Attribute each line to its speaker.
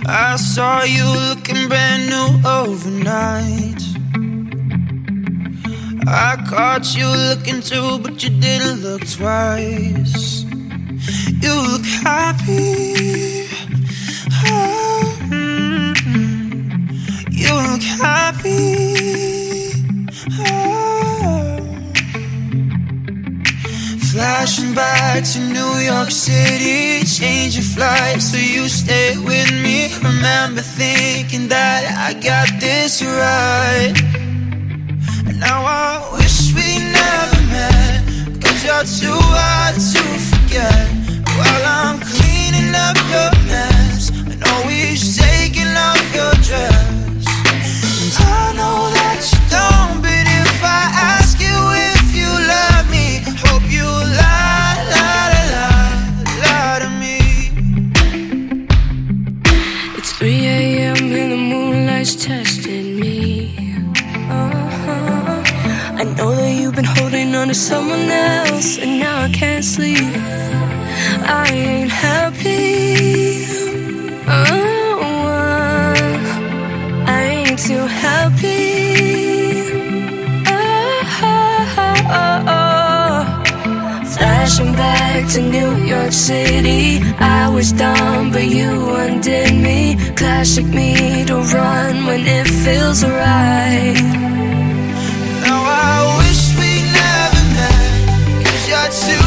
Speaker 1: I saw you looking brand new overnight. I caught you looking too, but you didn't look twice. You look happy. Oh, you look happy. Oh. Flashing back to New York City, changing flights so you stay with me. Remember thinking that I got this right. And now I wish we never met, 'cause you're too hard to forget. While I'm cleaning up your mess and always taking off your dress. And I know that you don't, but if I ask you if you love me, hope you lie, lie, lie, lie to me.
Speaker 2: It's 3 a.m. and the moonlight's testing me. I know that you've been holding on to someone else, and now I can't sleep. I ain't happy. I ain't too happy. Flashing back to New York City. I was dumb, but you undid me. Classic me to run when it feels right.
Speaker 1: Now I wish we never met, 'cause you're too